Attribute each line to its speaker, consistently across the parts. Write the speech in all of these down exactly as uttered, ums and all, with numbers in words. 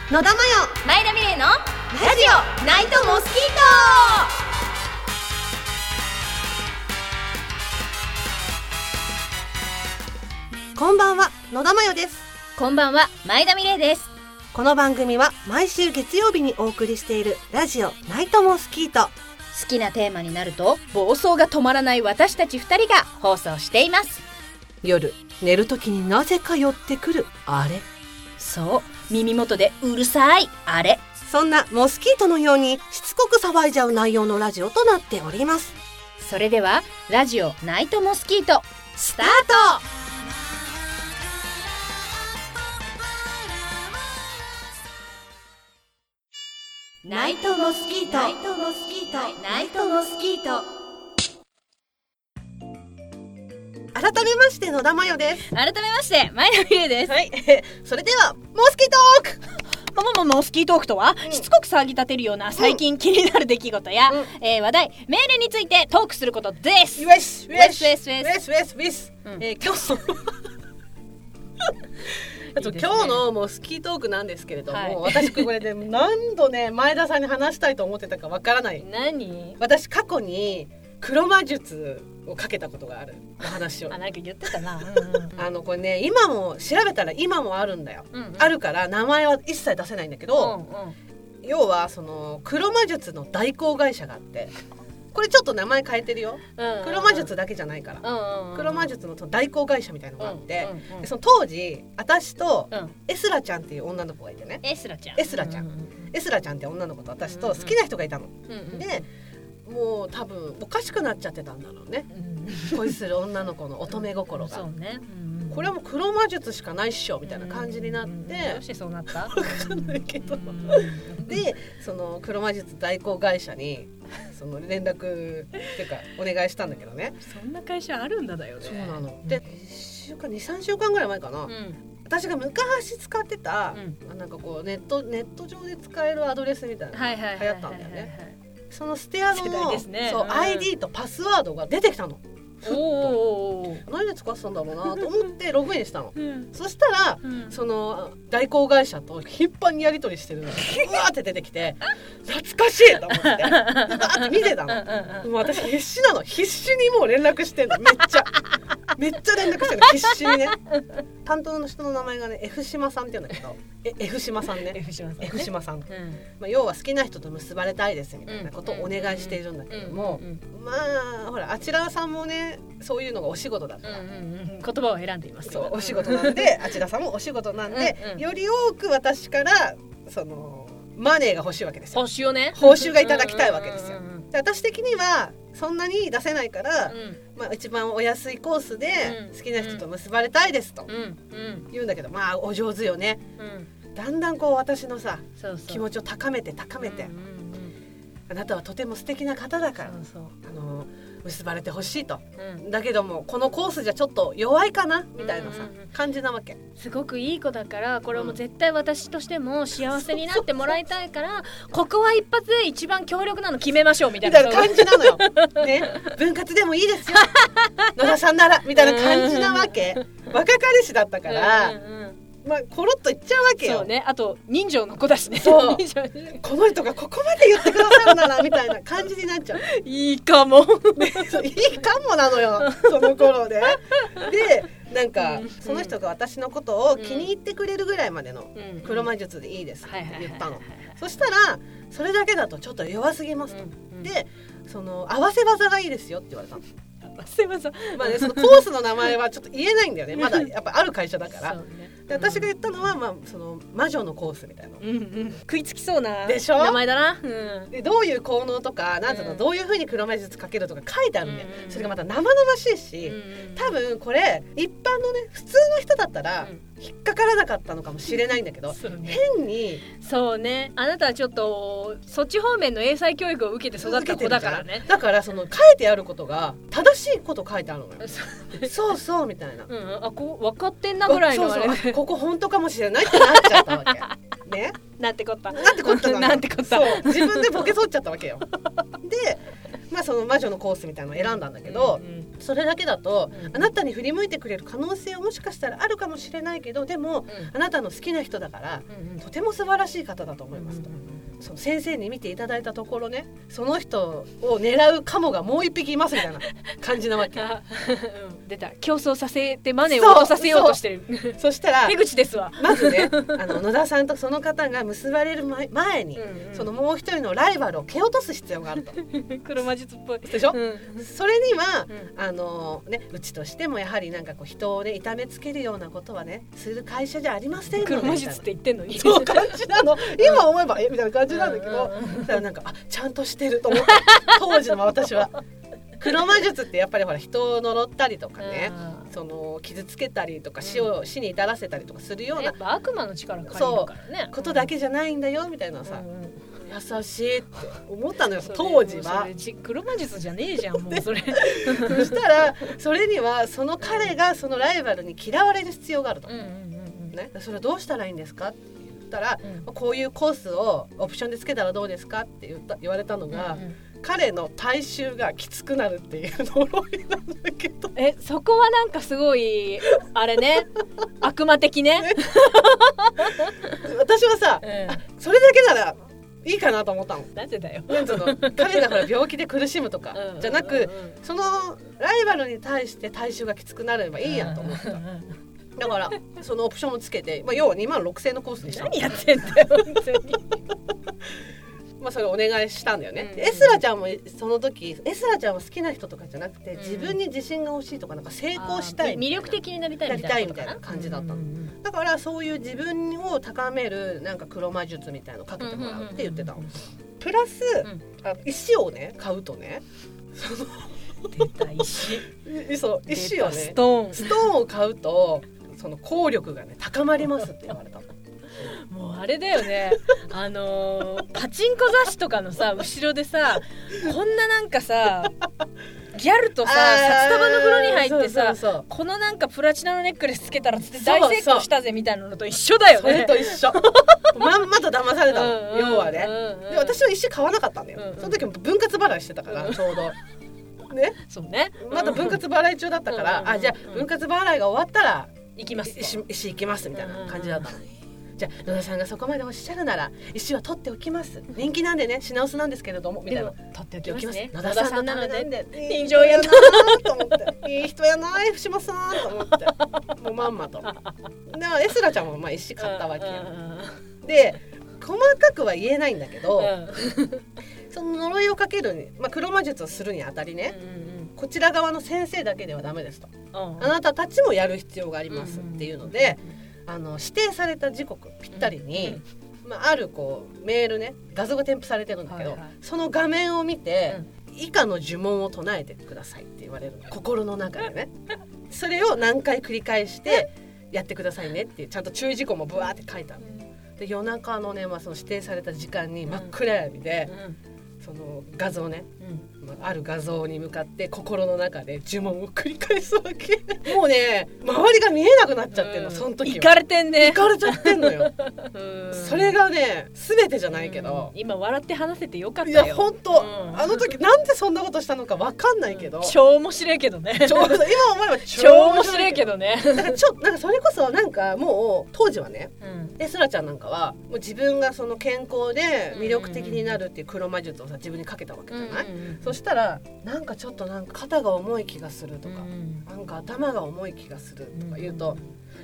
Speaker 1: 野田真代
Speaker 2: 前田美玲のラジオナイトモスキー
Speaker 1: ト。こんばんは、野田真代です。
Speaker 2: こんばんは、前田美玲です。
Speaker 1: この番組は毎週月曜日にお送りしているラジオナイトモスキート。
Speaker 2: 好きなテーマになると暴走が止まらない私たちふたりが放送しています。
Speaker 1: 夜寝るときになぜか寄ってくるあれ、
Speaker 2: そう、耳元でうるさいあれ、
Speaker 1: そんなモスキートのようにしつこく騒いじゃう内容のラジオとなっております。
Speaker 2: それではラジオナイトモスキートスタート。ナイトモスキート、ナイトモスキート、ナイトモスキート。
Speaker 1: 改めまして野田真代です。
Speaker 2: 改めまして前田美玲です。
Speaker 1: はい、それではモスキートーク。
Speaker 2: マママモスキートークとは、うん、しつこく騒ぎ立てるような最近気になる出来事や、うんえー、話題、命令についてトークすることです。
Speaker 1: ウェスウェス
Speaker 2: ウェスウェス
Speaker 1: ウェスウェスウェス、うんえー、今日あと、ね、今日のモスキートークなんですけれども、はい、私これで何度ね前田さんに話したいと思ってたかわからない。
Speaker 2: 何？
Speaker 1: 私過去に黒魔術をかけたことがあるお話を
Speaker 2: あ、なんか言ってたな、うんうん、
Speaker 1: あのこれね今も調べたら今もあるんだよ、うんうん、あるから名前は一切出せないんだけど、うんうん、要はその黒魔術の代行会社があって、これちょっと名前変えてるよ、うんうんうん、黒魔術だけじゃないから、うんうんうん、黒魔術の代行会社みたいなのがあって、うんうんうん、その当時私とエスラちゃんっていう女の子がいてね、
Speaker 2: エスラちゃん
Speaker 1: エスラちゃん、うんうん、エスラちゃんって女の子と私と好きな人がいたの、うんうん、でもう多分おかしくなっちゃってたんだろうね、うん、恋する女の子の乙女心が、そうね、うん、これはもう黒魔術しかないっしょみたいな感じになって、うん、
Speaker 2: どうしてそうなった？
Speaker 1: 分かんないけど、うん、でその黒魔術代行会社にその連絡っていうかお願いしたんだけどね。
Speaker 2: そんな会社あるんだだよね。
Speaker 1: そうなの。でいっしゅうかん にさんしゅうかんぐらい前かな、うん、私が昔使ってた、うん、なんかこうネットネット上で使えるアドレスみたいなのが流行ったんだよね。そのステアの、ね、そう、うん、アイディー とパスワードが出てきたの。お何で使ってたんだろうなと思ってログインしたの、うん、そしたら、うん、その代行会社と頻繁にやり取りしてるのがうわーって出てきて懐かしいと思ってバーって見てたの。もう私必死なの、必死にもう連絡してんの、めっちゃめっちゃ連絡してるの、必死にね。担当の人の名前がね F 島さんって言うんだけど、え F 島さんね
Speaker 2: F 島さんね
Speaker 1: F 島さん、うんまあ、要は好きな人と結ばれたいですみたいなことをお願いしているんだけども、まあほらあちらさんもねそういうのがお仕事だから、うんうんうん、
Speaker 2: 言葉を選んでいます。
Speaker 1: そうお仕事なんであちらさんもお仕事なんでうん、うん、より多く私からそのマネーが欲しいわけですよ。
Speaker 2: 報酬をね、
Speaker 1: 報酬がいただきたいわけですよ。で私的にはそんなに出せないから、うんまあ、一番お安いコースで好きな人と結ばれたいですと言うんだけど、まあお上手よね、うん、だんだんこう私のさそうそう気持ちを高めて高めて、うんうんうん、あなたはとても素敵な方だからそうそうあの結ばれてほしいと、うん、だけどもこのコースじゃちょっと弱いかなみたいなさ、うんうんうん、感じなわけ。
Speaker 2: すごくいい子だからこれも絶対私としても幸せになってもらいたいから、ここは一発で一番強力なの決めましょうみたいな
Speaker 1: 感じなのよ、ね、分割でもいいですよ野田さんならみたいな感じなわけ。若彼氏だったから、うんうんうんまあ、コロッといっちゃうわけよ。
Speaker 2: そうね、あと人情の子だしね。
Speaker 1: そうこの人がここまで言ってくださるならみたいな感じになっちゃう。
Speaker 2: いいかも、
Speaker 1: ね、そういいかもなのよその頃ででなんか、うん、その人が私のことを気に入ってくれるぐらいまでの黒魔術でいいですって言ったの。そしたらそれだけだとちょっと弱すぎますと、うんうん、でその合わせ技がいいですよって言われたの。
Speaker 2: すいません、
Speaker 1: まあね、そのコースの名前はちょっと言えないんだよねまだやっぱある会社だからね、で私が言ったのは、まあ、その魔女のコースみたいな、うんうん、
Speaker 2: 食いつきそうな
Speaker 1: でしょ
Speaker 2: 名前だな、
Speaker 1: うん、でどういう効能とかなんていうの、うん、どういう風に黒魔術かけるとか書いてあるんで、うん、それがまた生々しいし、うん、多分これ一般のね普通の人だったら、うん引っかからなかったのかもしれないんだけど、ね、変に
Speaker 2: そうねあなたはちょっとそっち方面の英才教育を受けて育った子だからね。
Speaker 1: だからその書いてあることが正しいこと書いてあるのよそうそうみたいな、うん、
Speaker 2: あこう分かってんなぐらいのあれ
Speaker 1: そうそうここ本当かもしれないってなっちゃったわけね
Speaker 2: なんてこった
Speaker 1: なんてこった
Speaker 2: なんてこった
Speaker 1: そう自分でボケそうっちゃったわけよでまあその魔女のコースみたいなのを選んだんだけど、うんうんそれだけだと、うん、あなたに振り向いてくれる可能性はもしかしたらあるかもしれないけど、でも、うん、あなたの好きな人だから、うんうん、とても素晴らしい方だと思いますと、うんうんうん、その先生に見ていただいたところね、その人を狙うカモがもう一匹いますみたいな感じなわけ
Speaker 2: 出た、競争させてマネを落とさせようとしてる
Speaker 1: そ, そしたら
Speaker 2: 手口ですわ。
Speaker 1: まずね、あの野田さんとその方が結ばれる前に、うんうん、そのもう一人のライバルを蹴落とす必要があると
Speaker 2: 黒魔術っぽい
Speaker 1: でしょ、うん、それには、うん、あのね、うちとしてもやはりなんかこう人をね痛めつけるようなことはねする会社じゃありませんので、
Speaker 2: 黒魔術って言ってんのに
Speaker 1: そう感じなの今思えばえみたいな感じなんだけど、うんうんうん、だからなんかあちゃんとしてると思った当時の私は黒魔術ってやっぱりほら人を呪ったりとかね、うん、その傷つけたりとか死を、うん、死に至らせたりとかするような、やっ
Speaker 2: ぱ悪魔の力借りるからね、
Speaker 1: そうことだけじゃないんだよみたいなさ、うんうん、優しいって思ったのよ当時は。
Speaker 2: 黒魔術じゃねえじゃんもうそれ
Speaker 1: そしたらそれにはその彼がそのライバルに嫌われる必要があると、うんうんうんうんね、それはどうしたらいいんですかって言ったら、うん、こういうコースをオプションでつけたらどうですかって言った、言われたのが、うんうん、彼の体臭がきつくなるっていう呪いなんだけど、
Speaker 2: えそこはなんかすごいあれね悪魔的ね
Speaker 1: 私はさ、うん、あそれだけならいいかなと思ったの。
Speaker 2: なぜだよ。
Speaker 1: なんつうの彼がほら病気で苦しむとかじゃなく、うんうんうん、そのライバルに対して体臭がきつくなればいいやと思ってた、うんうんうん、だからそのオプションをつけて、まあ、要はにまんろくせんえんのコースにしたの。
Speaker 2: 何やってんだよ本当に
Speaker 1: まあそれお願いしたんだよね、うんうん、エスラちゃんもその時エスラちゃんは好きな人とかじゃなくて、うん、自分に自信が欲しいとかなんか成功したい
Speaker 2: 魅力的になりたいみ
Speaker 1: たいな感じだったの、うんうん、だからそういう自分を高めるなんか黒魔術みたいなのをかけてもらうって言ってたの、うんうんうん、プラス、うん、あ石をね買うとね
Speaker 2: 出た石
Speaker 1: そう石をね
Speaker 2: ストーン
Speaker 1: ストーンを買うとその効力がね高まりますって言われたの
Speaker 2: もうあれだよねあのー、パチンコ雑誌とかのさ後ろでさこんななんかさギャルとさ札束の風呂に入ってさ、そうそうそう、このなんかプラチナのネックレスつけたらつって大成功したぜみたいなのと一緒だよね。
Speaker 1: それと一緒まんまと騙されたの、うんうん、要はね、うんうん、で私は石買わなかったんだよ、うんうん、その時も分割払いしてたから、うん、ちょうどね、
Speaker 2: そうね、
Speaker 1: まだ分割払い中だったから、うんうん、あじゃあ分割払いが終わったら
Speaker 2: 行きます、
Speaker 1: 石、石行きますみたいな感じだったの、うんうん、じゃあ野田さんがそこまでおっしゃるなら石は取っておきます、人気なんでね品薄なんですけれどもみたいな、
Speaker 2: 取っておきますね、
Speaker 1: 野田さんなので
Speaker 2: 人情やな
Speaker 1: と思っていい人やな福島さんと思ってもうまんまとでエスラちゃんもまあ石買ったわけよ、で細かくは言えないんだけど、うん、その呪いをかける、まあ、黒魔術をするにあたりね、うんうん、こちら側の先生だけではダメですと、うん、あなたたちもやる必要がありますっていうので、あの指定された時刻ぴったりに、うんうん、まあ、あるこうメールね画像が添付されてるんだけど、はいはい、その画面を見て、うん、以下の呪文を唱えてくださいって言われるの心の中でねそれを何回繰り返してやってくださいねっていうちゃんと注意事項もブワーって書いてある、で夜中のね、まあ、その指定された時間に真っ暗闇で、うんうん、その画像ね、うん、まあ、ある画像に向かって心の中で呪文を繰り返すわけもうね周りが見えなくなっちゃってるの、うん、その時は
Speaker 2: イカれてんね
Speaker 1: イカれちゃってんのよそれがね全てじゃないけど、
Speaker 2: うん、今笑って話せてよかったよ。
Speaker 1: いや本当、うん、あの時なんでそんなことしたのか分かんないけど、うん、
Speaker 2: 超面白いけどね
Speaker 1: 超今思えば
Speaker 2: 超面白いけどね
Speaker 1: だからちょなんかそれこそなんかもう当時はね、うん、エスラちゃんなんかはもう自分がその健康で魅力的になるっていう黒魔術をさ自分にかけたわけじゃない、うんうんうん、そしたらなんかちょっとなんか肩が重い気がするとか、うん、なんか頭が重い気がするとか言うと、うん、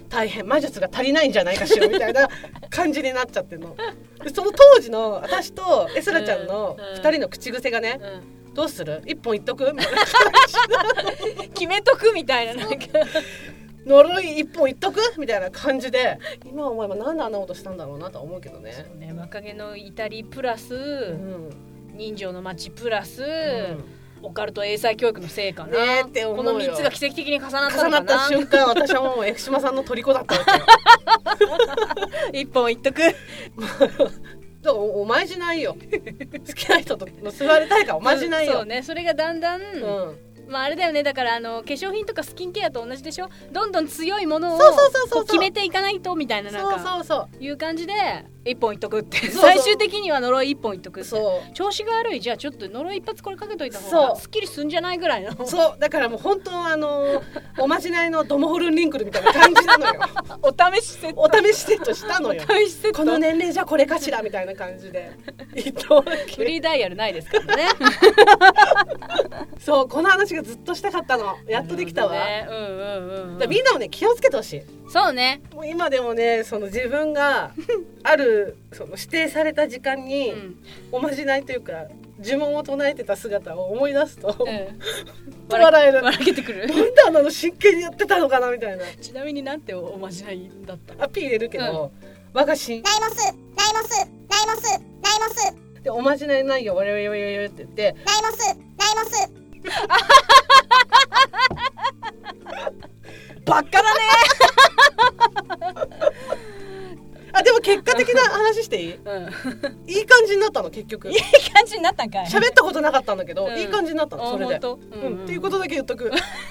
Speaker 1: 大変魔術が足りないんじゃないかしらみたいな感じになっちゃってるのでその当時の私とエスラちゃんのふたりの口癖がね、うんうん、どうする一本いっとくみたいな感
Speaker 2: じ決めとくみたいななんか
Speaker 1: 呪い一本いっとくみたいな感じで今思えばなんであんなことしたんだろうなとは思うけどね。
Speaker 2: そうね、若気の至りプラス、うん、人情の街プラス、うん、オカルト英才教育のせいかな、ね、って思うよ。このみっつが奇跡的に重なったのかな。
Speaker 1: 重なった瞬間私はもう江島さんの虜だったわけよ
Speaker 2: 一本いっとく
Speaker 1: お, お前じないよ好きな人と結ばれたいからお前じないよ、
Speaker 2: そうね、それがだんだん、うん、まあ、あれだよね、だからあの化粧品とかスキンケアと同じでしょ。どんどん強いものを決めていかないとみたいな、なんかいう感じで一本いっとくってそうそう最終的には呪い一本いっとくって
Speaker 1: そう
Speaker 2: 調子が悪いじゃあちょっと呪い一発これかけといた方がすっきりすんじゃないぐらいの
Speaker 1: そうだからもう本当あのおまじないのドモホルンリンクルみたいな感じなのよ
Speaker 2: お試しセット
Speaker 1: お試しセットしたのよ
Speaker 2: お試しセット
Speaker 1: この年齢じゃこれかしらみたいな感じで一等だけ
Speaker 2: フリーダイヤルないですからね
Speaker 1: そうこの話がずっとしたかったのやっとできたわ、
Speaker 2: ねうんうんうんうん、
Speaker 1: だみんなもね気をつけてほしい
Speaker 2: そうね
Speaker 1: もう今でもねその自分があるその指定された時間に、うん、おまじないというか呪文を唱えてた姿を思い出すと、うん、笑える
Speaker 2: 笑けてくる
Speaker 1: なんであんなの真剣にやってたのかなみたいな
Speaker 2: ちなみになんておまじないだった
Speaker 1: あピー入れるけど、うん、我が神
Speaker 3: ナイモスナイモスナイモスナイモス
Speaker 1: でおまじない内容をわれわれわれって言って
Speaker 3: ナイモスナイモス
Speaker 1: バッカだねあでも結果的な話していい、うん、いい感じになったの結局
Speaker 2: いい感じになったんかい
Speaker 1: 喋ったことなかったんだけど、うん、いい感じになったのそれで、
Speaker 2: うん
Speaker 1: うん、っていうことだけ言っとく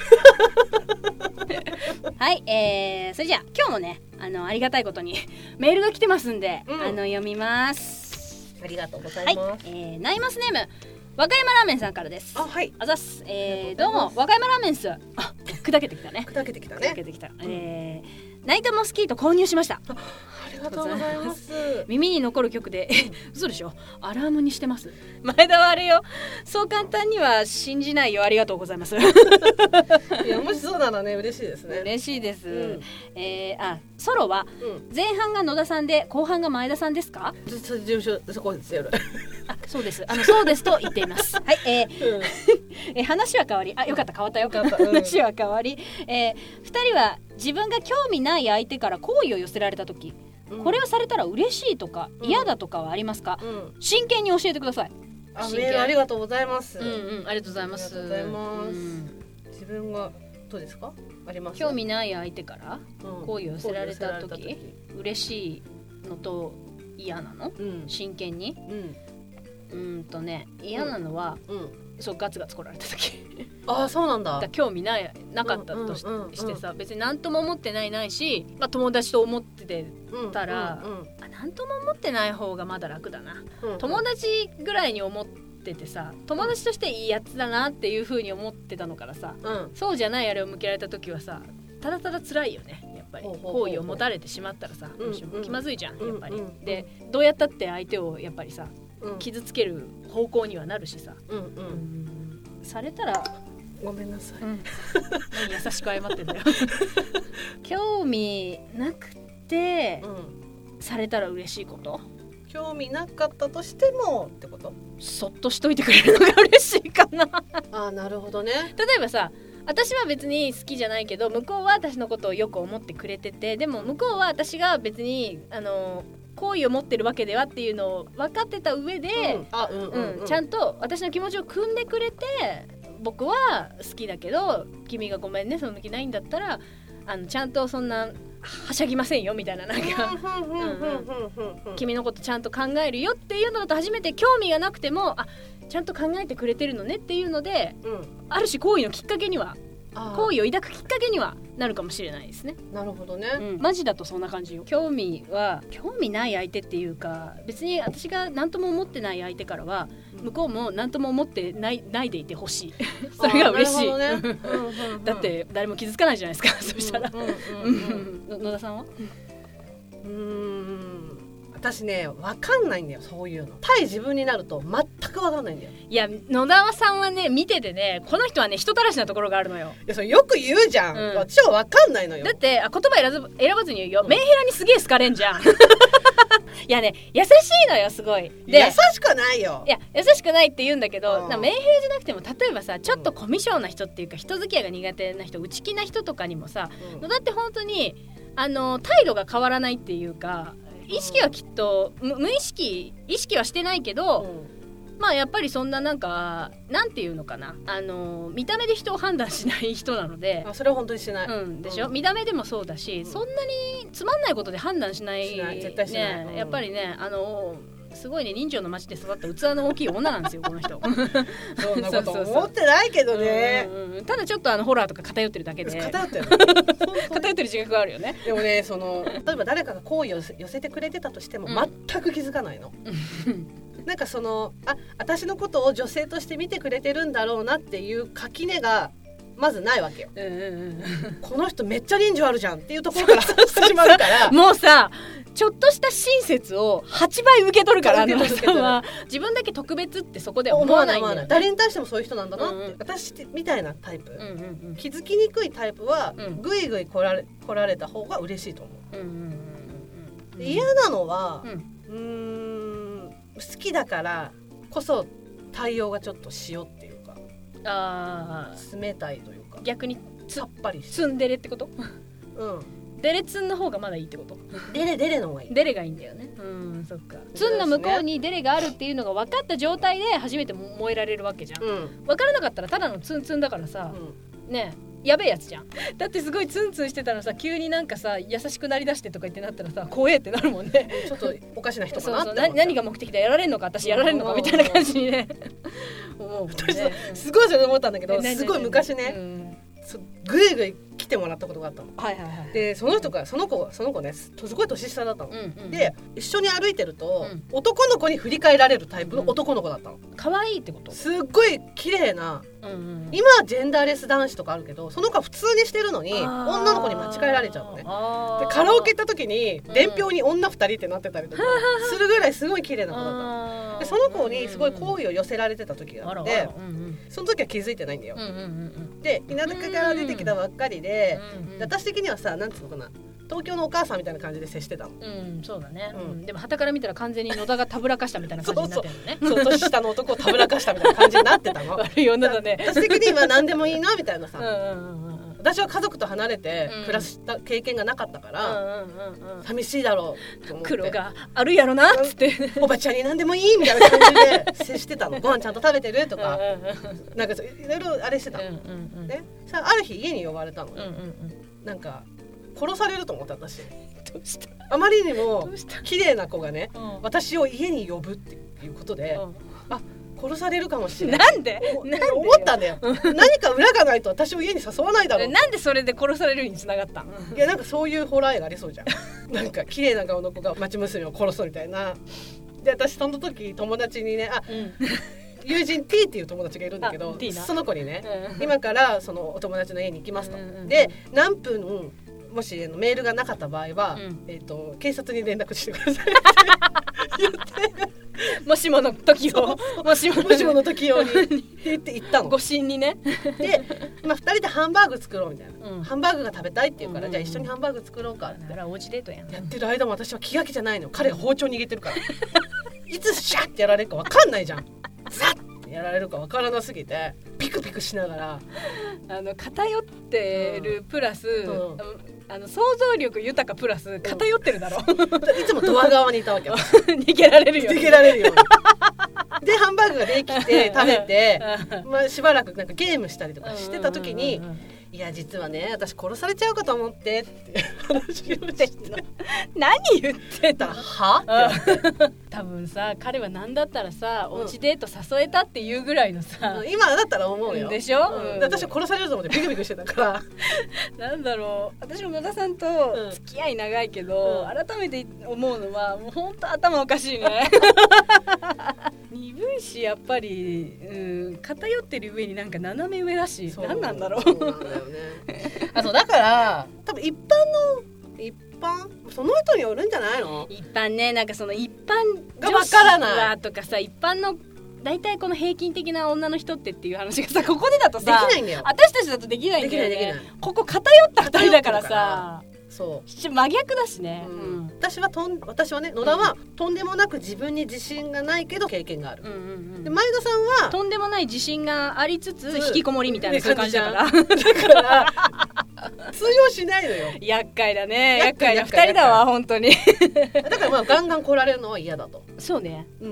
Speaker 2: はい、えー、それじゃあ今日もねあのありがたいことにメールが来てますんで、うん、あの読みます
Speaker 1: ありがとうございます、はい
Speaker 2: えー、ナイマスネーム和歌山ラーメンさんからです。
Speaker 1: あ、はい。
Speaker 2: あざっす。えー、どうも和歌山ラーメンっす。あ、砕けてきたね。
Speaker 1: 砕けてきたね。
Speaker 2: 砕けてきた。えー、ナイトモスキート購入しました。
Speaker 1: あ、ありがとうございます。
Speaker 2: 耳に残る曲で、嘘でしょ。アラームにしてます。前田はあれよ。そう簡単には信じないよ。ありがとうございます。
Speaker 1: いや、もしそうならね、嬉しいですね。
Speaker 2: 嬉しいです。うん、えー、あ、ソロは前半が野田さんで後半が前田さんですか？
Speaker 1: 事務所そこですよ。
Speaker 2: あ、そうです。あのそうですと言っています。はい、えーうん、え話は変わり、あ、よかった変わったよ。うん、話は変わり、えー、ふたりは自分が興味ない相手から好意を寄せられた時、うん、これをされたら嬉しいとか、うん、嫌だとかはありますか？うん、真剣に教えてください。
Speaker 1: あ、メールありがとうございます。
Speaker 2: うんうん、ありがとうございます。
Speaker 1: ありがとうございます。うん、自分がどうですか？あります？
Speaker 2: 興味ない相手から好意を寄せられた時、うん、嬉しいのと嫌なの？うん、真剣に？うんうんとね嫌なのは、うんうん、そうガツガツ来られた時
Speaker 1: ああそうなんだ
Speaker 2: だ興味ないなかったと し,、うんうんうん、してさ別に何とも思ってないないし、まあ、友達と思ってたら、うんうんうん、あ何とも思ってない方がまだ楽だな、うんうん、友達ぐらいに思っててさ友達としていいやつだなっていう風に思ってたのからさ、うん、そうじゃないあれを向けられた時はさただただ辛いよねやっぱり好意を持たれてしまったらさ、うんうん、気まずいじゃんやっぱり、うんうん、でどうやったって相手をやっぱりさ傷つける方向にはなるしさ、うんうん、されたら
Speaker 1: ごめんなさい、うん、
Speaker 2: 優しく謝ってんだよ興味なくて、うん、されたら嬉しいこと
Speaker 1: 興味なかったとしてもってこと
Speaker 2: そっとしといてくれるのが嬉しいかな
Speaker 1: あ、なるほどね。
Speaker 2: 例えばさ私は別に好きじゃないけど向こうは私のことをよく思ってくれててでも向こうは私が別にあの好意を持ってるわけではっていうのを分かってた上で、ちゃんと私の気持ちを汲んでくれて僕は好きだけど君がごめんねその気ないんだったらあのちゃんとそんなはしゃぎませんよみたいななんか君のことちゃんと考えるよっていうのだと初めて興味がなくてもあちゃんと考えてくれてるのねっていうので、うん、ある種好意のきっかけには好意を抱くきっかけにはなるかもしれないですね。
Speaker 1: なるほどね、
Speaker 2: うん、マジだとそんな感じよ。興味は興味ない相手っていうか別に私が何とも思ってない相手からは、うん、向こうも何とも思ってないないでいてほしいそれが嬉しい、ね、だって誰も傷つかないじゃないですかそしたら野田さんは
Speaker 1: うーん私ね分かんないんだよそういうの対自分になると全く分かんないんだよ。
Speaker 2: いや野田さんはね見ててねこの人はね人たらしなところがあるのよ。
Speaker 1: いやそれよく言うじゃん、うん、私は分かんないのよ。
Speaker 2: だってあ言葉選ば選ばずに言うよ、うん、メンヘラにすげえ好かれんじゃんいやね優しいのよすごい
Speaker 1: で優しくないよ。
Speaker 2: いや優しくないって言うんだけど、うん、メンヘラじゃなくても例えばさちょっとコミュ障な人っていうか人付き合いが苦手な人内気な人とかにもさ、うん、野田って本当にあの態度が変わらないっていうか意識はきっと無意識意識はしてないけど、うん、まあやっぱりそんななんかなんていうのかなあの見た目で人を判断しない人なので
Speaker 1: あそれは本当にしない、
Speaker 2: うん、でしょ、うん、見た目でもそうだし、うん、そんなにつまんないことで判断しない、
Speaker 1: しない絶対しない、
Speaker 2: ね、やっぱりねあのすごいね、人情の町で育った器の大きい女なんですよこの人。
Speaker 1: そんなこと思ってないけどね。
Speaker 2: うんうん、ただちょっとあのホラーとか偏ってるだけで。
Speaker 1: 偏ってる
Speaker 2: 偏ってる自覚があるよね。
Speaker 1: でもね、その例えば誰かが好意を寄せてくれてたとしても、うん、全く気づかないの。なんかそのあ私のことを女性として見てくれてるんだろうなっていう垣根がまずないわけよ、うんうんうん、この人めっちゃ人情あるじゃんっていうところから始まるから
Speaker 2: もうさちょっとした親切をはちばい受け取るから野田さんは自分だけ特別ってそこで思わないんだよ、ね、
Speaker 1: 誰に対してもそういう人なんだなって、うんうん、私みたいなタイプ、うんうんうん、気づきにくいタイプは、うん、ぐいぐい来られ、来られた方が嬉しいと思う、うんうんうんうん、で嫌なのは、うん、うーん好きだからこそ対応がちょっと塩っていうかあ冷たいというか
Speaker 2: 逆に
Speaker 1: さっぱりして
Speaker 2: ツンデレってことうんデレツンの方がまだいいってこと？
Speaker 1: デレデレの方がいい。
Speaker 2: デレがいいんだよね。うん、そっか。ツンの向こうにデレがあるっていうのが分かった状態で初めて燃えられるわけじゃん。うん、分からなかったらただのツンツンだからさ、うん、ねえやべえやつじゃん。だってすごいツンツンしてたらさ急になんかさ優しくなりだしてとか言ってなったらさ怖えってなるもんね。
Speaker 1: ちょっとおかしな人かなって思った。
Speaker 2: そうそう何が目的でやられるのか私やられるのかみたいな感じにね。
Speaker 1: 思うもんね。すごいそれ思ったんだけど、すごい昔ね。うんぐいぐい来てもらったことがあったの、はいはいはい、でその人がその子その子ねすごい年下だったの、うんうん、で一緒に歩いてると、うん、男の子に振り返られるタイプの男の子だったの。
Speaker 2: 可愛いってこと？
Speaker 1: すっごい綺麗な、うんうん、今はジェンダーレス男子とかあるけどその子は普通にしてるのに女の子に間違えられちゃうのね。でカラオケ行った時に伝票に女ふたりってなってたりとかするぐらいすごい綺麗な子だったの。でその子にすごい好意を寄せられてた時があって、うんうん、その時は気づいてないんだよ、うんうんうん、で田舎から出てきたばっかりで、うんうん、私的にはさなんつうのかな東京のお母さんみたいな感じで接してたの。
Speaker 2: うんそうだね、うん、でも傍から見たら完全に野田がたぶらかしたみたいな感じになってるのね。
Speaker 1: そうそうそう年下の男をたぶらかしたみたいな感じになってたの。
Speaker 2: 悪い女だね。
Speaker 1: 私的には何でもいいなみたいなさ、うんうんうん、私は家族と離れて暮らした経験がなかったから、うんうんうんうん、寂しいだろうと思って
Speaker 2: 苦労があるやろなっつって
Speaker 1: おばちゃんに何でもいいみたいな感じで接してたの。ご飯ちゃんと食べてるとかなんかいろいろあれしてたの、うんうんうんね、さある日家に呼ばれたの、うんうんうん、なんか殺されると思った私。どうした？あまりにも綺麗な子がね、うん、私を家に呼ぶっていうことで、うん、あ殺されるかもしれない。
Speaker 2: なんで？
Speaker 1: なんで思ったんだよ。何か裏がないと私を家に誘わないだろう。
Speaker 2: なんでそれで殺されるに繋がったん？
Speaker 1: いやなんかそういうホラー映画ありそうじゃん。なんか綺麗な顔の子が町娘を殺すみたいな。で私その時友達にねあ、うん、友人 T っていう友達がいるんだけどその子にね、うん、今からそのお友達の家に行きますと、うんうんうん、で何分もしメールがなかった場合は、うんえー、と警察に連絡してくださいって言って
Speaker 2: もしもの時を
Speaker 1: もしももしもの時用に言って行ったの。
Speaker 2: 誤信にね。
Speaker 1: で、まあ、ふたりでハンバーグ作ろうみたいな、うん、ハンバーグが食べたいって言うから、うん、じゃあ一緒にハンバーグ作ろうかって。
Speaker 2: あらおうちデートやん。
Speaker 1: やってる間も私は気が気じゃないの。彼が包丁握ってるからいつシャッてやられるか分かんないじゃん。ザッてやられるか分からなすぎてピクピクしながら
Speaker 2: あの偏ってるプラス、うんうんあの想像力豊かプラス偏ってるだろ、うん、
Speaker 1: いつもドア側にいたわけよ
Speaker 2: 逃げられるように
Speaker 1: 逃げられるようにでハンバーグができて食べて、まあ、しばらくなんかゲームしたりとかしてた時に、うんうんうんうん、いや実はね私殺されちゃうかと思ってって話をして
Speaker 2: 何言ってた
Speaker 1: は
Speaker 2: 多分さ彼は何だったらさ、うん、おうちデート誘えたっていうぐらいのさ、
Speaker 1: うん、今だったら思うよ
Speaker 2: でしょ、
Speaker 1: うん、私は殺されると思ってビクビクしてたから
Speaker 2: なんだろう私も野田さんと付き合い長いけど、うん、改めて思うのはもうほんと頭おかしいね鈍いしやっぱり、うん、偏ってる上になんか斜め上だし何なんだろう。そうなんだよね
Speaker 1: あとだから多分一般の一般その人によるんじゃないの？
Speaker 2: 一般ねなんかその一般
Speaker 1: がわからない
Speaker 2: とかさ一般の大体この平均的な女の人ってっていう話がさここでだとさ
Speaker 1: できないんだよ。
Speaker 2: 私たちだとできないんだよね。できないできない。ここ偏ったふたりだからさそう真逆だしね、うん
Speaker 1: うん、私はとん私はね野田は、うん、とんでもなく自分に自信がないけど経験がある、うんうんうん、で前田さんは
Speaker 2: とんでもない自信がありつつ引きこもりみたいなそういう感じだから
Speaker 1: だから通用しないのよ。
Speaker 2: 厄介だね厄介なふたりだわ本当に
Speaker 1: だからまあガンガン来られるのは嫌だと。
Speaker 2: そうね、うんうん、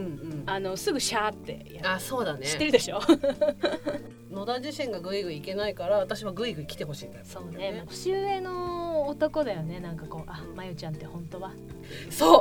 Speaker 2: あのすぐシャーってやる。
Speaker 1: あそうだね
Speaker 2: 知ってるでしょ
Speaker 1: 野田自身がグイグイいけないから私はグイグイ来てほしいんだよね。
Speaker 2: そうね年上の男だよねなんかこうあまゆちゃんって本当は
Speaker 1: そう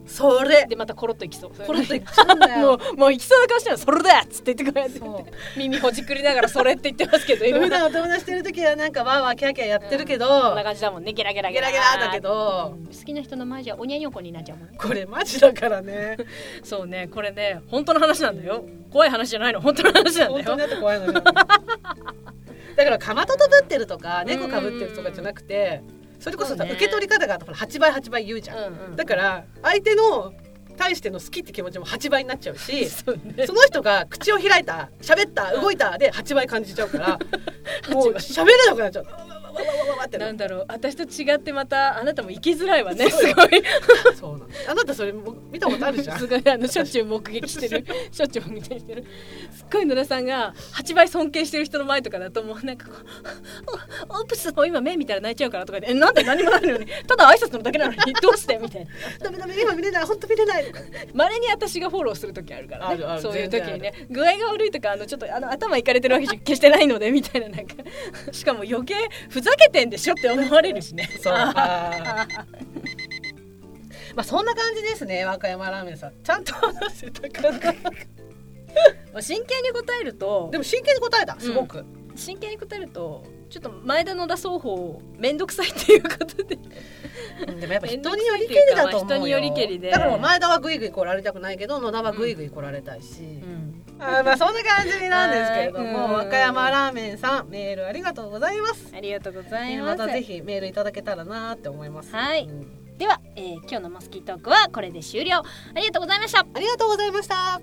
Speaker 1: それ
Speaker 2: でまたコロッといきそう
Speaker 1: コロッといきそうだよ
Speaker 2: もうもういきそうな顔してるそれだっつって言ってこうやって耳ほじくりながらそれって言ってますけど
Speaker 1: 普段お友達といる時はなんかワーワーキャーキャーやってるけど、うん、
Speaker 2: こんな感じだもんねゲラゲラ
Speaker 1: ゲラゲラだけど、
Speaker 2: うん、好きな人の前じゃおにゃにょこになっちゃうもん
Speaker 1: これマジだからね
Speaker 2: そうねこれね本当の話なんだよ怖い話じゃないの本当の話なんだよ
Speaker 1: 本当にだって怖いのじゃだからかまととぶってるとか猫かぶってるとかじゃなくてそれこそさ、ね、受け取り方がはちばいはちばい言うじゃん、うんうん、だから相手の対しての好きって気持ちもはちばいになっちゃうしそう、ね、その人が口を開いた喋った動いたではちばい感じちゃうからもう喋れなくなっちゃう
Speaker 2: なんだろう私と違ってまたあなたも生きづらいわねすごい
Speaker 1: そうなんあなたそれも見たことあるじゃん
Speaker 2: すごいあのしょっちゅう目撃してるしょっちゅう目撃してるすっごい野田さんがはちばい尊敬してる人の前とかだともうなんかこうオープスもう今目見たら泣いちゃうからとかでえなんで何もないのにただ挨拶のだけなのにどうしてみたいな
Speaker 1: ダメダメ今見れない本当見れない
Speaker 2: まれに私がフォローする時あるからねあるあるそういう時にね具合が悪いとかあのちょっとあの頭いかれてるわけじゃ決してないのでみたいななんかしかも余計ふざけてんでしょって思われるしねそうあ
Speaker 1: まあそんな感じですね和歌山ラーメンさんちゃんと話せたかな
Speaker 2: 真剣に答えると
Speaker 1: でも真剣に答えたすごく、うん、
Speaker 2: 真剣に答えるとちょっと前田野田双方めんどくさいっていうことで
Speaker 1: でもやっぱ人によりけりだと思うよ人によりけりでだから前田はグイグイ来られたくないけど野田はグイグイ来られたいし、うんうん、あまあそんな感じなんですけれども、和歌山ラーメンさんメールありがとうございます
Speaker 2: ありがとうございます
Speaker 1: またぜひメールいただけたらなって思います
Speaker 2: はい、うんでは、えー、今日のモスキートークはこれで終了ありがとうございました
Speaker 1: ありがとうございました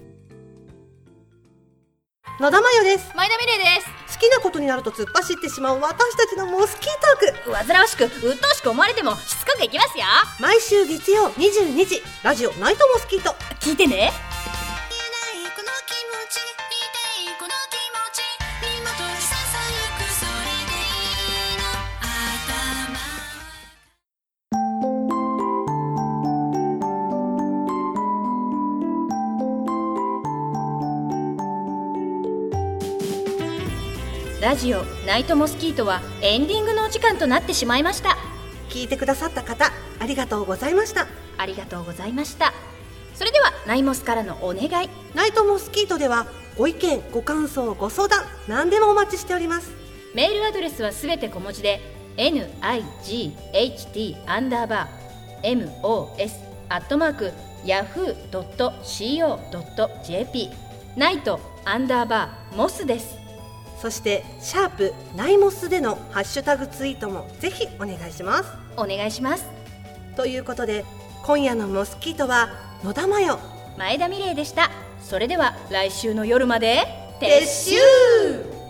Speaker 1: 野田真代です
Speaker 2: 前田美玲です
Speaker 1: 好きなことになると突っ走ってしまう私たちのモスキートー
Speaker 2: ク煩わしく鬱陶しく思われてもしつこくいきますよ
Speaker 1: 毎週月曜にじゅうにじラジオナイトモスキート
Speaker 2: 聞いてねラジオナイトモスキートはエンディングのお時間となってしまいました
Speaker 1: 聞いてくださった方ありがとうございました
Speaker 2: ありがとうございましたそれではナイモスからのお願い
Speaker 1: ナイトモスキートではご意見ご感想ご相談何でもお待ちしております
Speaker 2: メールアドレスはすべて小文字で ナイト アンダーバー モス アットマーク ヤフー ドット シーオー ドット ジェーピー ナイト アンダーバー モスです
Speaker 1: そしてシャープナイモスでのハッシュタグツイートもぜひお願いします
Speaker 2: お願いします
Speaker 1: ということで今夜のモスキートは野田真代
Speaker 2: 前田美玲でしたそれでは来週の夜まで
Speaker 1: 撤収